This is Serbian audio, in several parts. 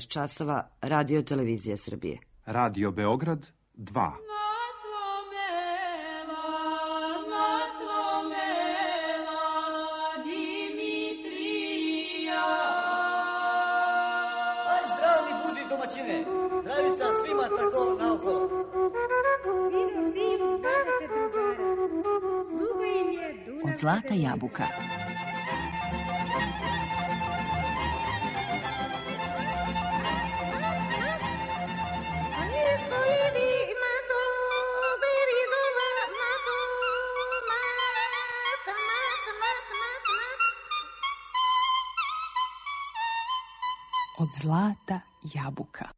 časova Radio Televizija Srbije. Radio Beograd 2. Zdravica svima tako naokolo. Od zlata jabuka. Od zlata jabuka.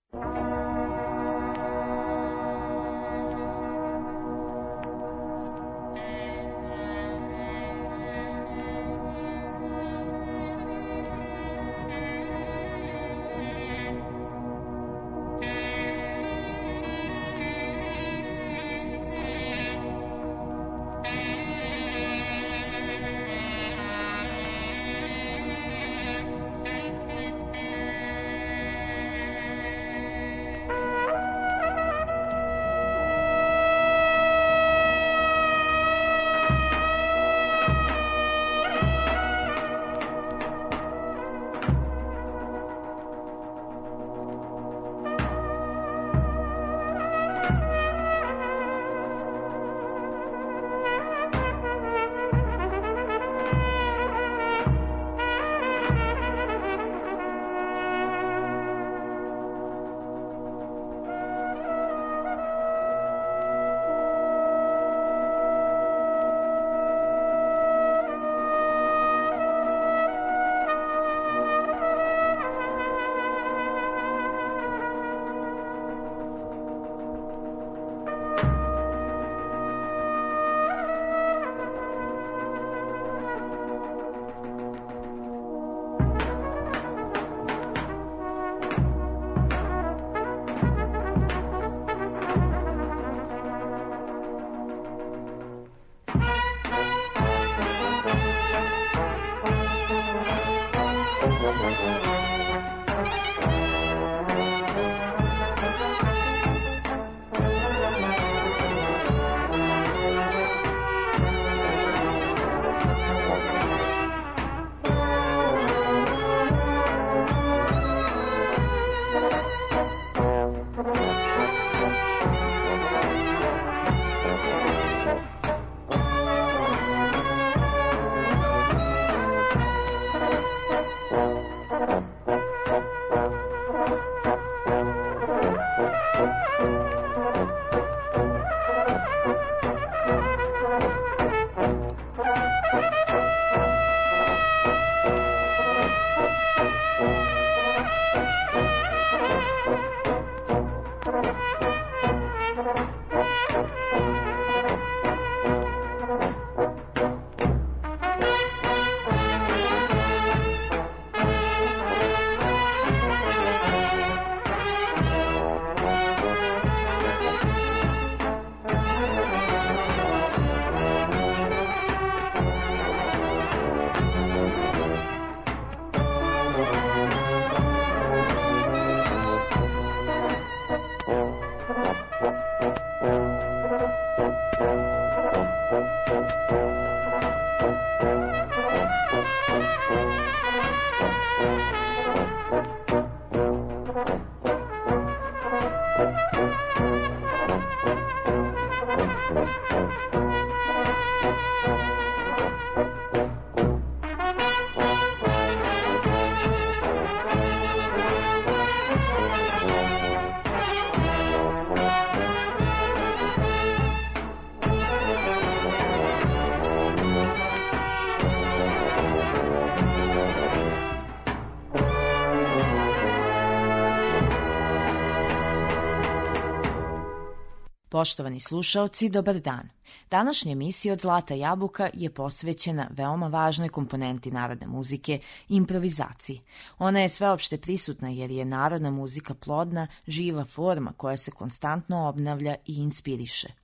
Poštovani slušaoci, dobar dan. Današnja emisija Od zlata jabuka je posvećena veoma važnoj komponenti narodne muzike, improvizaciji. Ona je sveopšte prisutna jer je narodna muzika plodna, živa forma koja se konstantno obnavlja i inspiriše.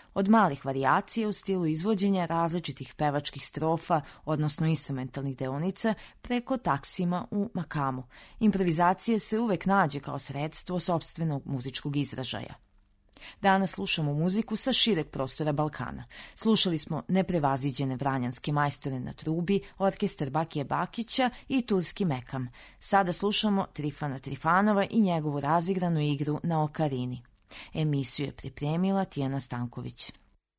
od malih varijacija u stilu izvođenja različitih pevačkih strofa, odnosno instrumentalnih deonica, preko taksima u makamu. Improvizacije se uvek nađe kao sredstvo sopstvenog muzičkog izražaja. Danas slušamo muziku sa šireg prostora Balkana. Slušali smo neprevaziđene vranjanske majstore na trubi, orkestar Bakije Bakića i turski mekam. Sada slušamo Trifana Trifanova i njegovu razigranu igru na okarini. Emisiju je pripremila Tijana Stanković.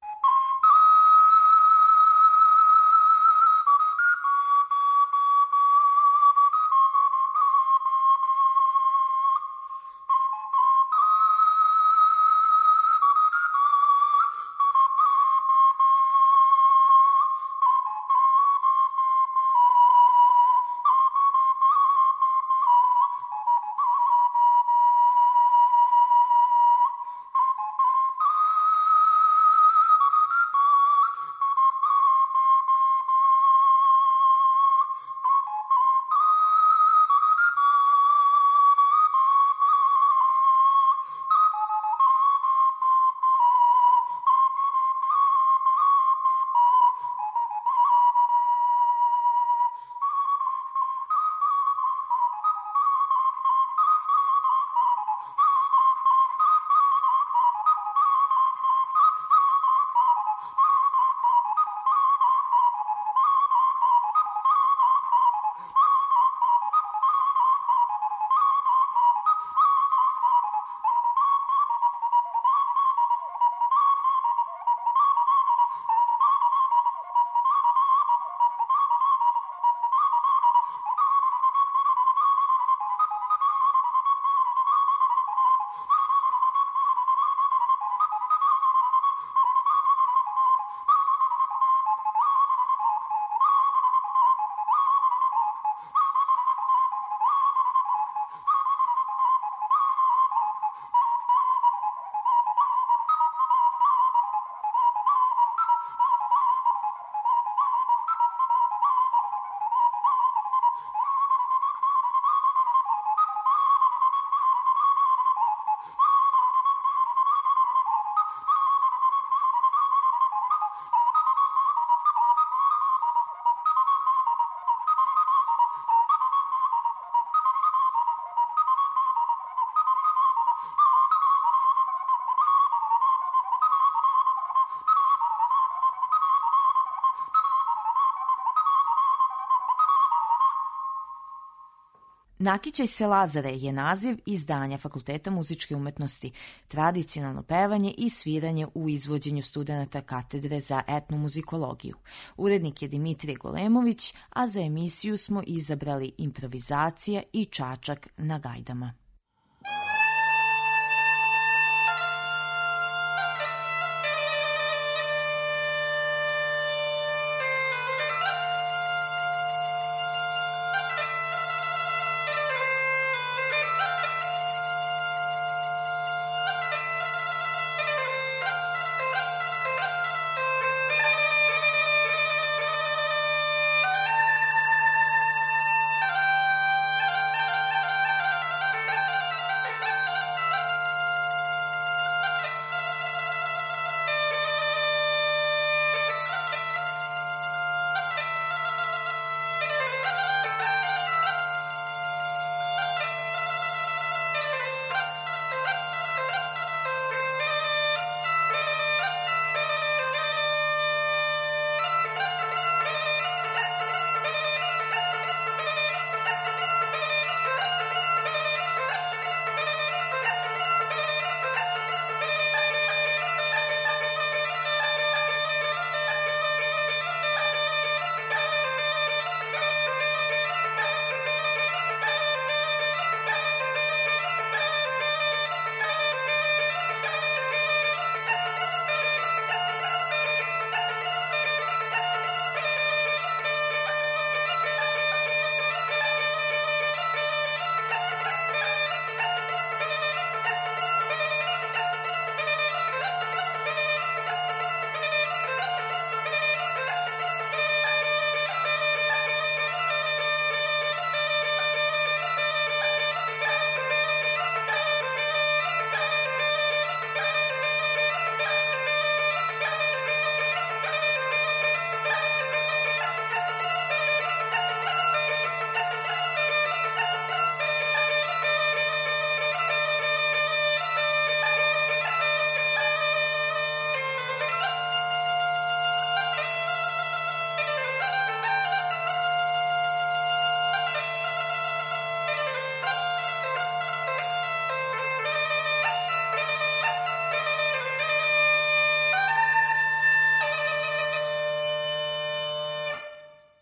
Nakićaj se Lazare je naziv izdanja Fakulteta muzičke umetnosti, tradicionalno pevanje i sviranje u izvođenju studenata katedre za etnomuzikologiju. Urednik je Dimitrije Golemović, a za emisiju smo izabrali improvizacija i čačak na gajdama.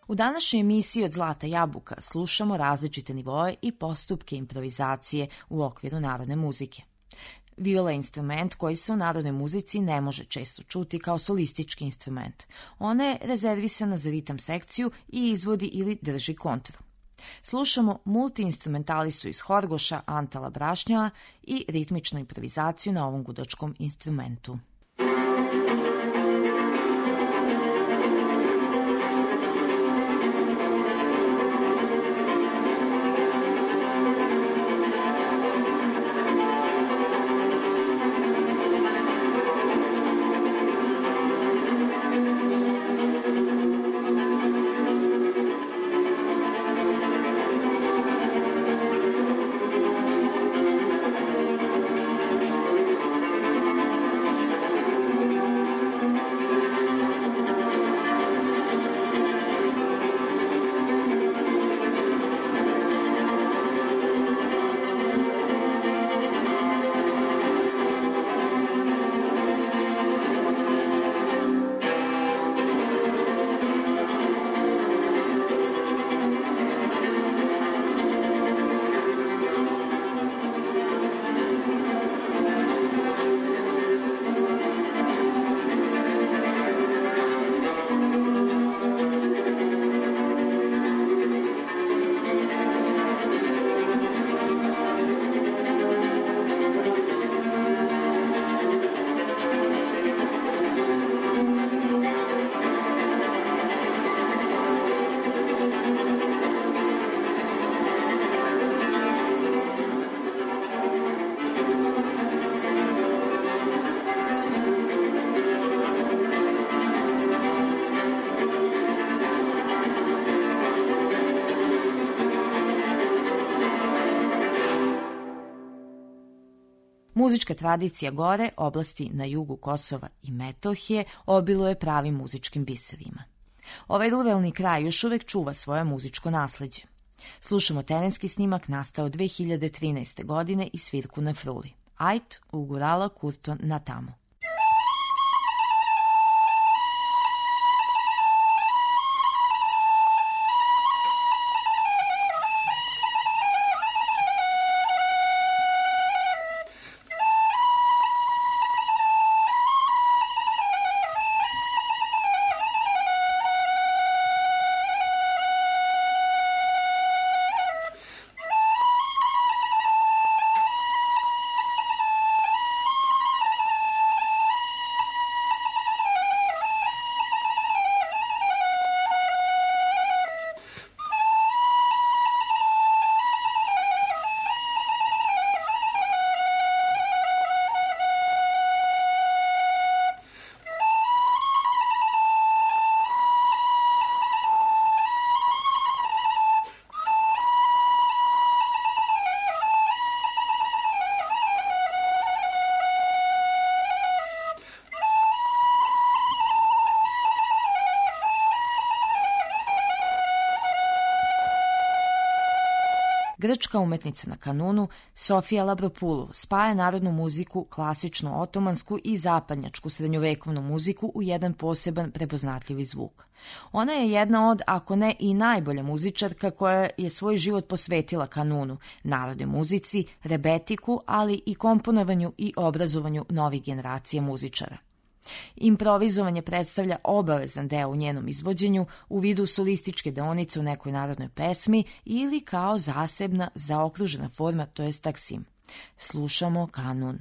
U današnjoj emisiji Od zlata jabuka slušamo različite nivoe i postupke improvizacije u okviru narodne muzike. Viola je instrument koji se u narodnoj muzici ne može često čuti kao solistički instrument. Ona je rezervisana za ritam sekciju i izvodi ili drži kontru. Slušamo multiinstrumentalistu iz Horgoša Antala Brašnjava i ritmičnu improvizaciju na ovom gudačkom instrumentu. Muzička tradicija Gore, oblasti na jugu Kosova i Metohije, obiluje pravim muzičkim biserima. Ovaj ruralni kraj još uvek čuva svoje muzičko nasleđe. Slušamo terenski snimak nastao 2013. godine i svirku na fruli. Ajt ugurala kurton na tamo. Grčka umetnica na kanunu Sofija Labropulu spaja narodnu muziku, klasičnu otomansku i zapadnjačku srednjovekovnu muziku u jedan poseban prepoznatljivi zvuk. Ona je jedna od, ako ne i najbolja muzičarka koja je svoj život posvetila kanunu, narodnoj muzici, rebetiku, ali i komponovanju i obrazovanju novih generacija muzičara. Improvizovanje predstavlja obavezan deo u njenom izvođenju u vidu solističke deonice u nekoj narodnoj pesmi ili kao zasebna zaokružena forma, to jest taksim. Slušamo kanun.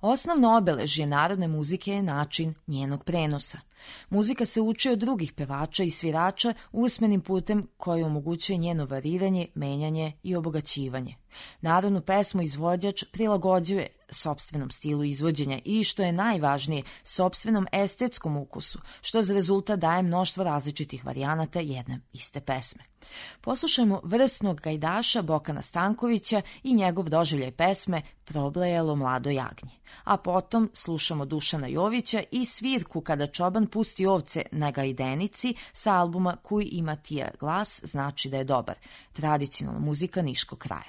Osnovno obeležje narodne muzike je način njenog prenosa. Muzika se uči od drugih pevača i svirača usmenim putem koji omogućuje njeno variranje, menjanje i obogaćivanje. Narodnu pesmu izvođač prilagođuje sopstvenom stilu izvođenja i, što je najvažnije, sopstvenom estetskom ukusu, što za rezultat daje mnoštvo različitih varijanata jedne iste pesme. Poslušajmo vrsnog gajdaša Bokana Stankovića i njegov doživljaj pesme Problejalo mlado jagnje. A potom slušamo Dušana Jovića i svirku Kada čoban pusti ovce na gajdenici sa albuma Kuj ima tija glas, znači da je dobar. Tradicionalna muzika niškog kraja.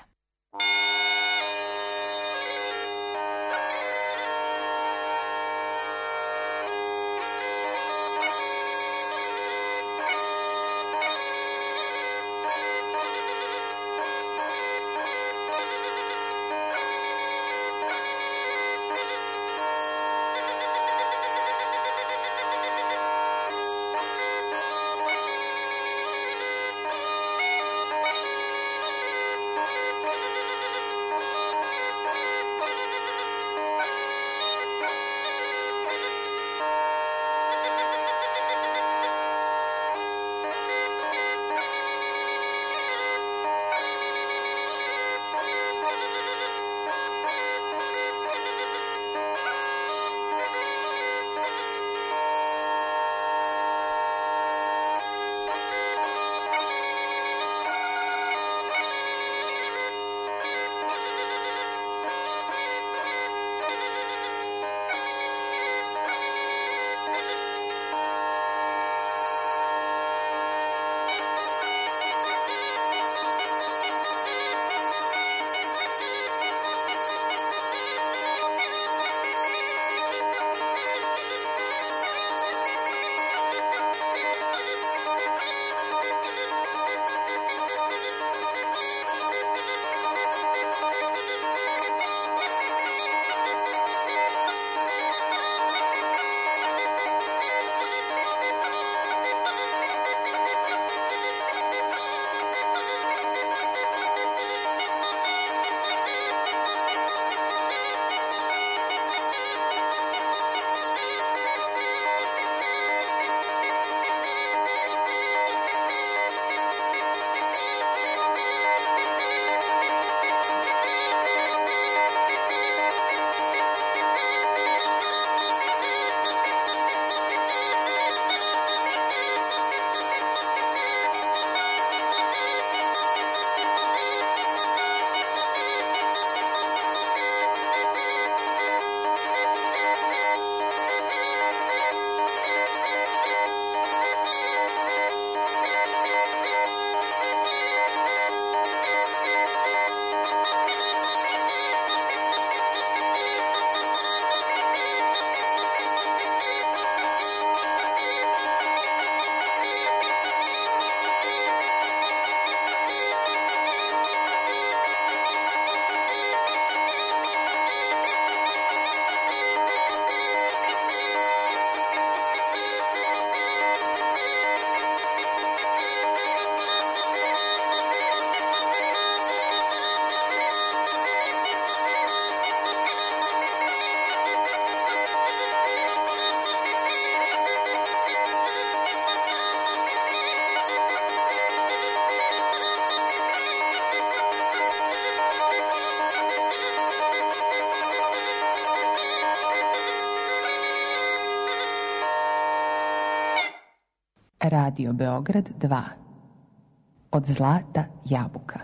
Radio Beograd 2. Od zlata jabuka.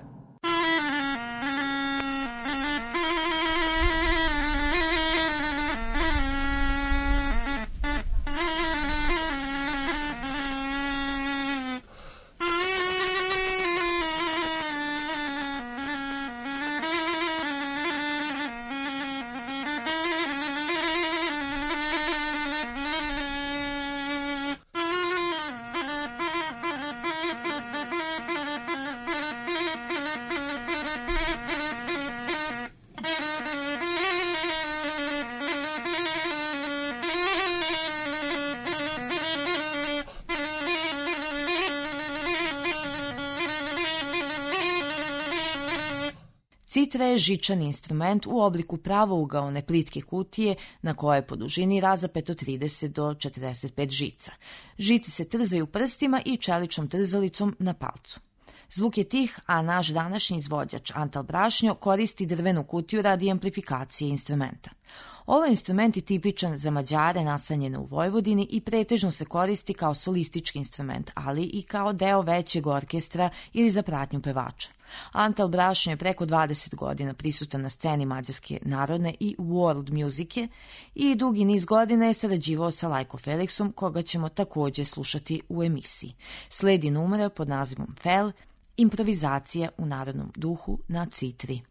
Citra je žičani instrument u obliku pravougaone plitke kutije na koje je po dužini razapeto 30 do 45 žica. Žice se trzaju prstima i čeličnom trzalicom na palcu. Zvuk je tih, a naš današnji izvođač Antal Brašnjo koristi drvenu kutiju radi amplifikacije instrumenta. Ovaj instrument je tipičan za Mađare nastanjene u Vojvodini i pretežno se koristi kao solistički instrument, ali i kao deo većeg orkestra ili za pratnju pevača. Antal Brašnjo je preko 20 godina prisutan na sceni mađarske narodne i world muzike i dugi niz godina je sarađivao sa Lajko Felixom, koga ćemo također slušati u emisiji. Sledi numera pod nazivom Fel, improvizacija u narodnom duhu na citri.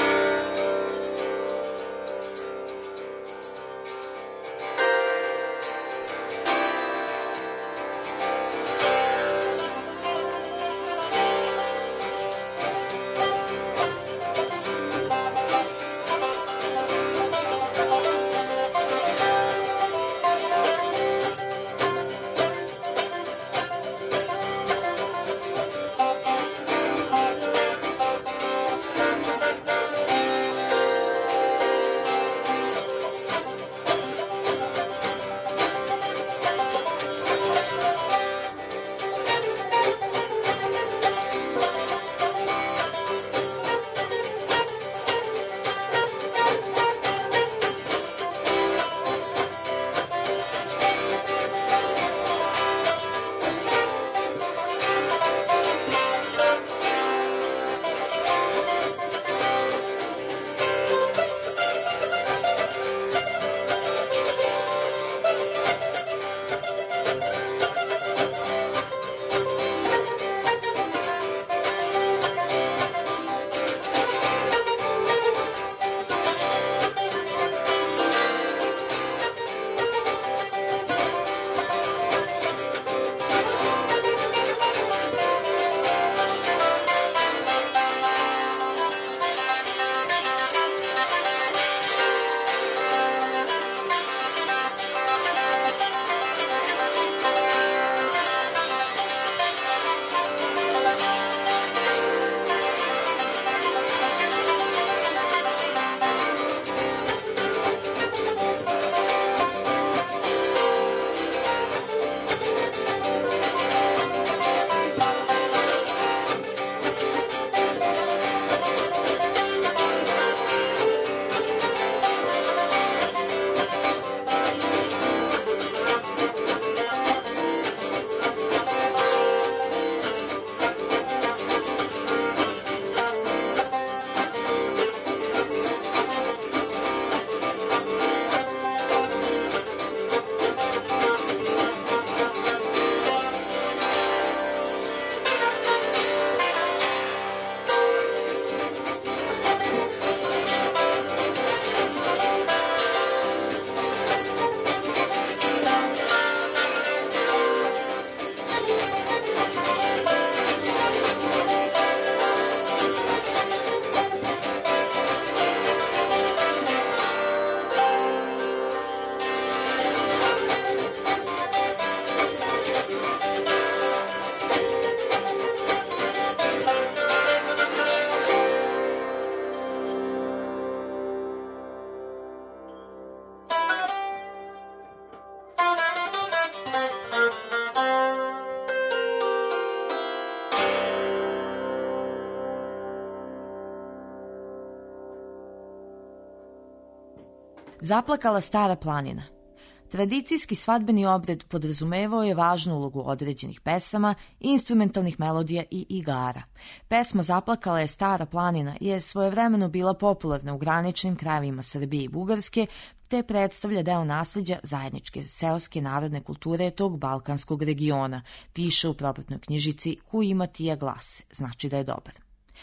Zaplakala stara planina. Tradicijski svadbeni obred podrazumevao je važnu ulogu određenih pesama, instrumentalnih melodija i igara. Pesma Zaplakala je stara planina je svojevremeno bila popularna u graničnim krajevima Srbije i Bugarske, te predstavlja deo nasleđa zajedničke seoske narodne kulture tog balkanskog regiona, piše u propratnoj knjižici Koji Matija glase, znači da je dobar.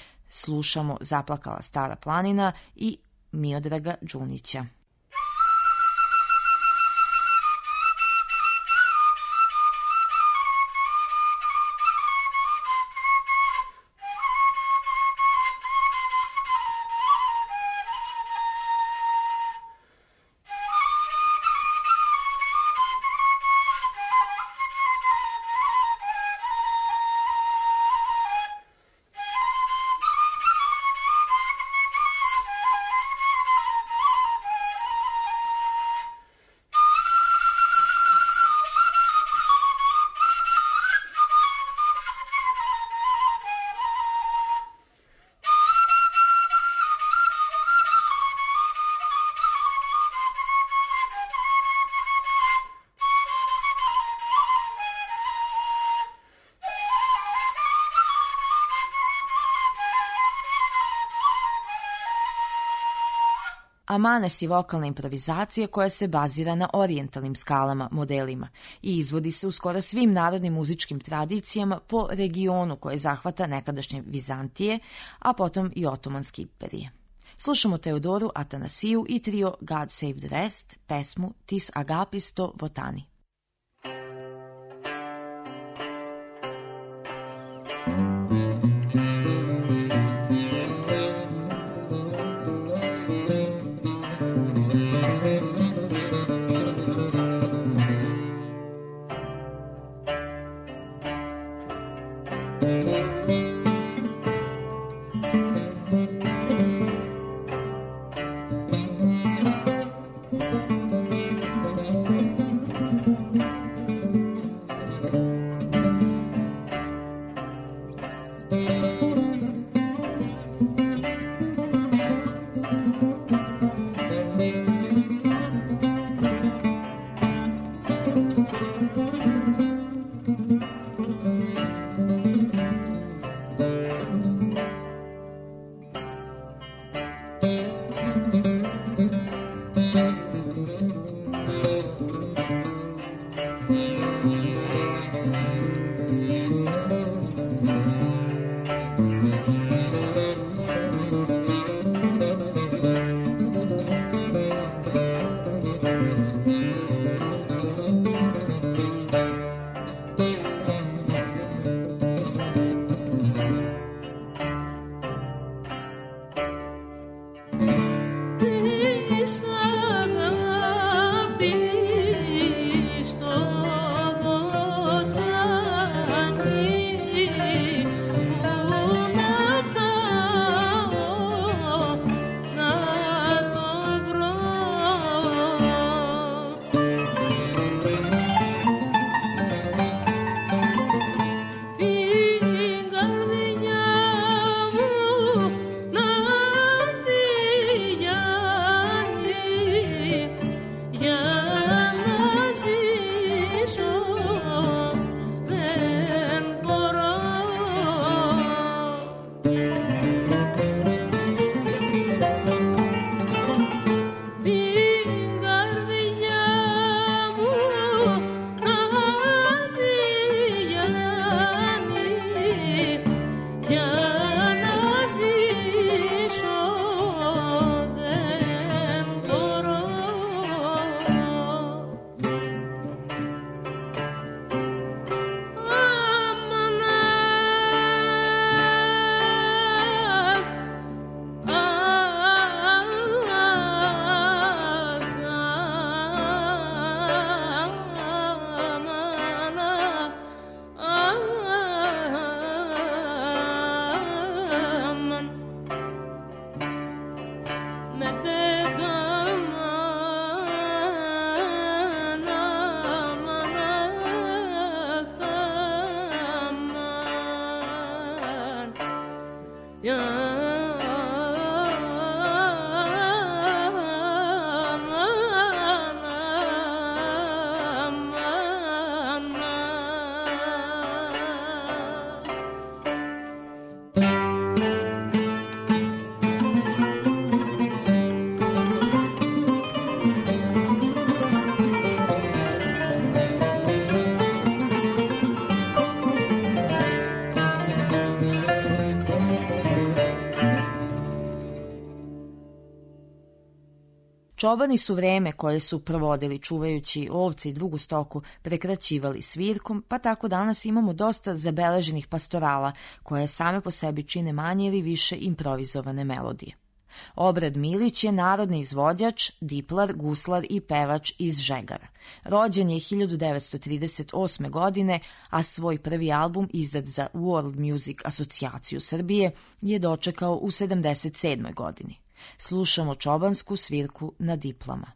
Slušamo Zaplakala stara planina i Miodraga Đunića. Amanes je vokalna improvizacija koja se bazira na orijentalnim skalama, modelima i izvodi se u skoro svim narodnim muzičkim tradicijama po regionu koje zahvata nekadašnje Vizantije, a potom i Otomanske imperije. Slušamo Teodoru Atanasiju i trio God Save the Rest, pesmu Tis Agapisto Votani. Čobani su vreme koje su provodili čuvajući ovce i drugu stoku prekraćivali svirkom, pa tako danas imamo dosta zabeleženih pastorala koje same po sebi čine manje ili više improvizovane melodije. Obrad Milić je narodni izvođač, diplar, guslar i pevač iz Žegara. Rođen je 1938. godine, a svoj prvi album izdat za World Music asocijaciju Srbije je dočekao u 77. godini. Slušamo čobansku svirku na diplama.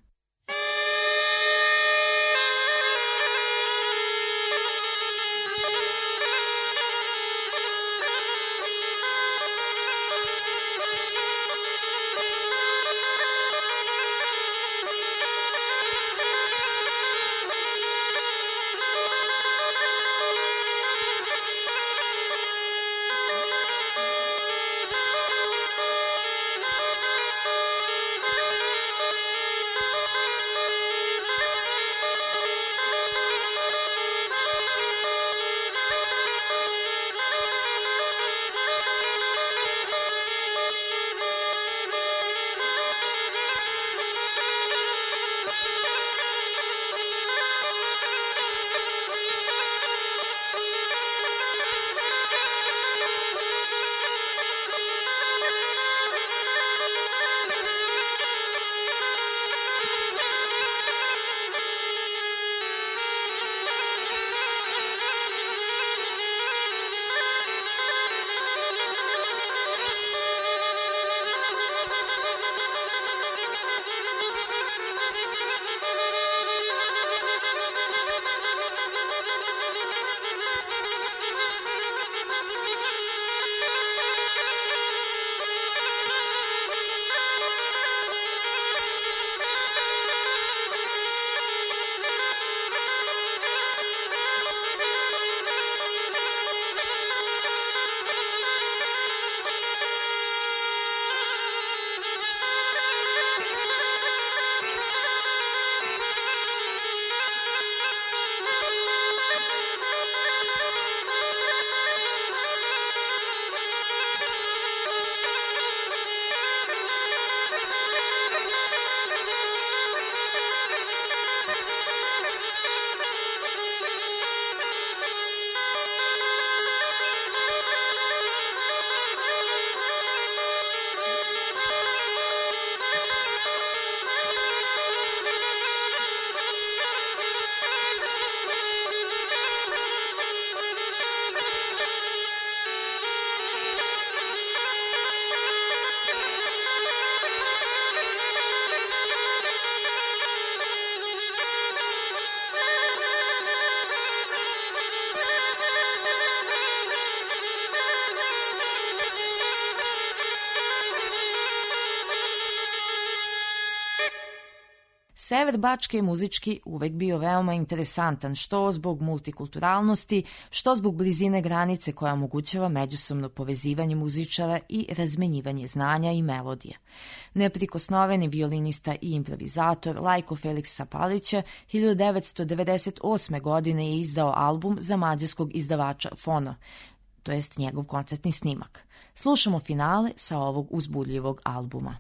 Sever Bačke je muzički uvek bio veoma interesantan, što zbog multikulturalnosti, što zbog blizine granice koja omogućava međusobno povezivanje muzičara i razmenjivanje znanja i melodija. Neprikosnoveni violinista i improvizator Lajko Feliksa Palića 1998. godine je izdao album za mađarskog izdavača Fono, to jest njegov koncertni snimak. Slušamo finale sa ovog uzbudljivog albuma.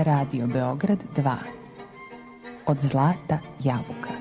Radio Beograd 2. Od zlata jabuka.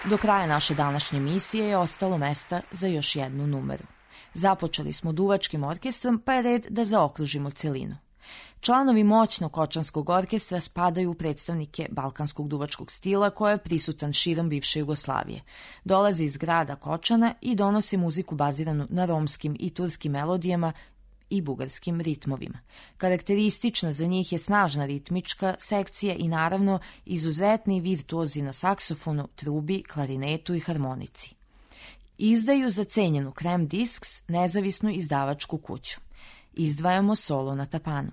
Do kraja naše današnje emisije je ostalo mesta za još jednu numeru. Započeli smo duvačkim orkestrom, pa je red da zaokružimo celinu. Članovi moćnog Kočanskog orkestra spadaju u predstavnike balkanskog duvačkog stila koja je prisutan širom bivše Jugoslavije. Dolaze iz grada Kočana i donose muziku baziranu na romskim i turskim melodijama i bugarskim ritmovima. Karakteristična za njih je snažna ritmička sekcija i naravno izuzetni virtuozi na saksofonu, trubi, klarinetu i harmonici. Izdaju za cenjenu Krem Disks, nezavisnu izdavačku kuću. Izdvajamo solo na tapanu.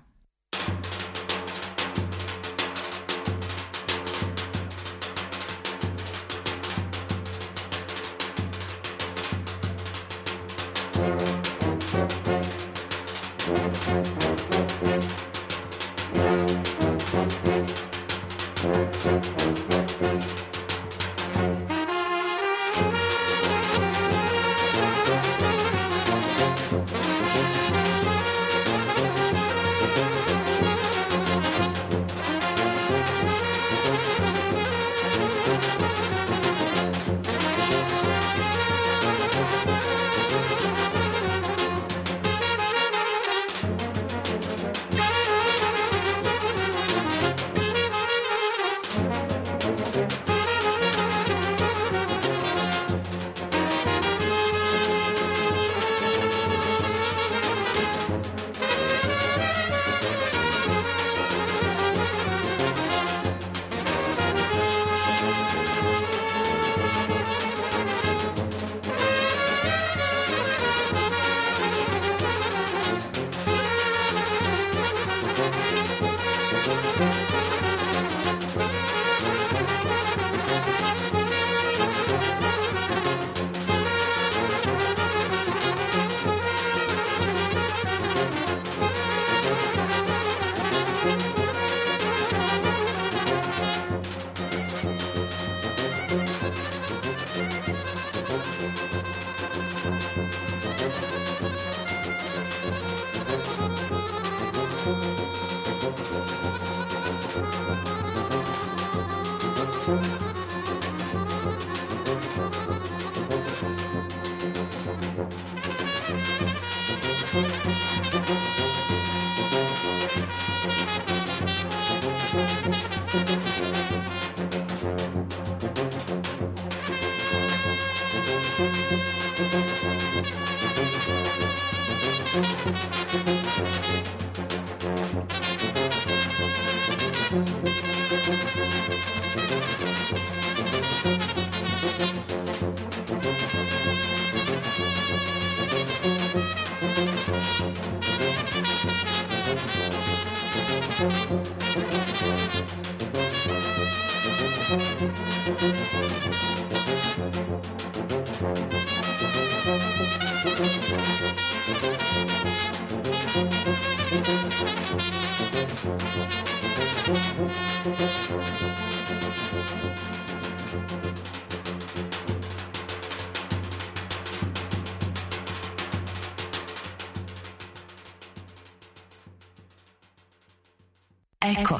Eko.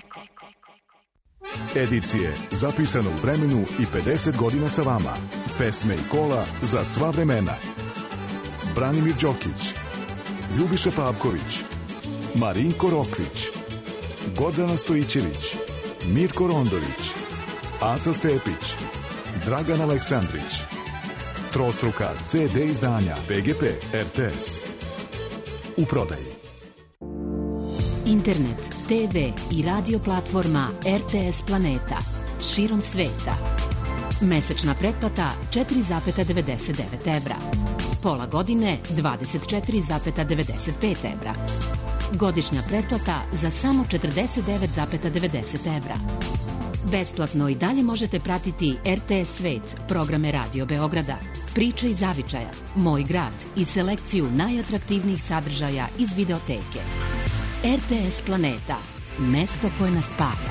Edicije zapisane u vremenu i 50 godina sa vama. Pesme i kola za sva vremena. Branimir Đokić, Ljubiša Pavković, Marinko Rokvić, Gordana Stojićević, Mirko Rondović, Aca Stepić, Dragan Aleksandrić. Trostruka CD izdanja PGP RTS. U prodaji. Internet, TV i radio platforma RTS Planeta širom sveta. Mesečna pretplata 4,99 evra. Pola godine 24,95 evra. Godišnja pretplata za samo 49,90 evra. Besplatno i dalje možete pratiti RTS Svet, programe Radio Beograda, Priče iz zavičaja, Moj grad i selekciju najatraktivnijih sadržaja iz videoteke. RTS Planeta, mesto koje nas spaja.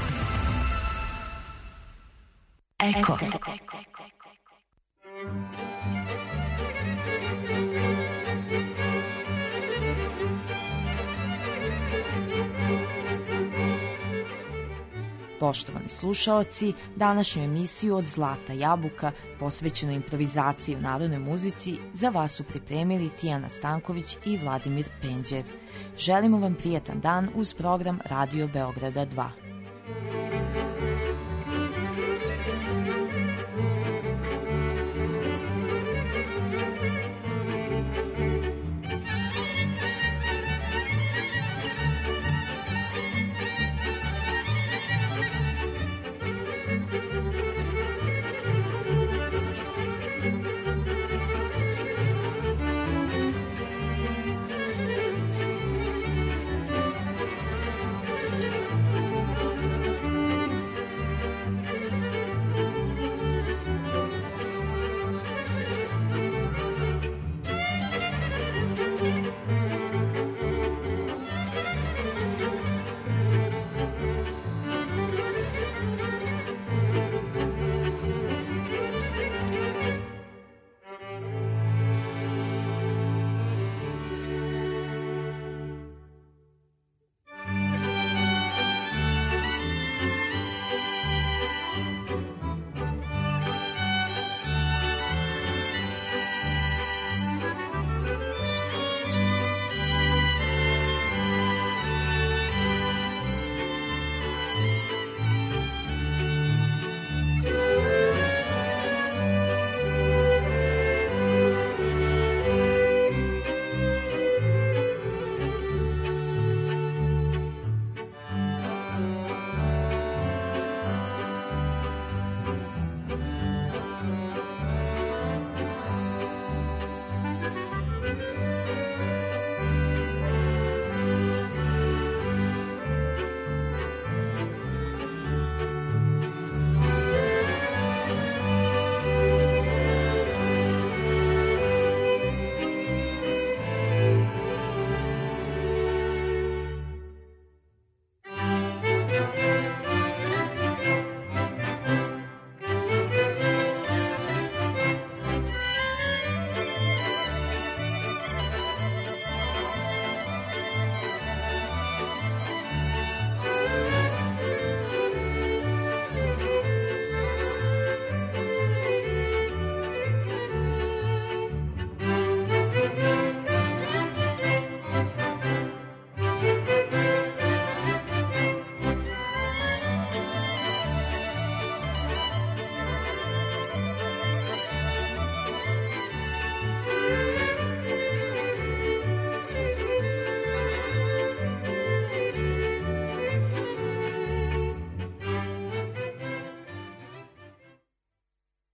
Eko. Poštovani slušaoci, današnju emisiju Od zlata jabuka, posvećenu improvizaciji u narodnoj muzici, za vas su pripremili Tijana Stanković i Vladimir Penđer. Želimo vam prijatan dan uz program Radio Beograda 2.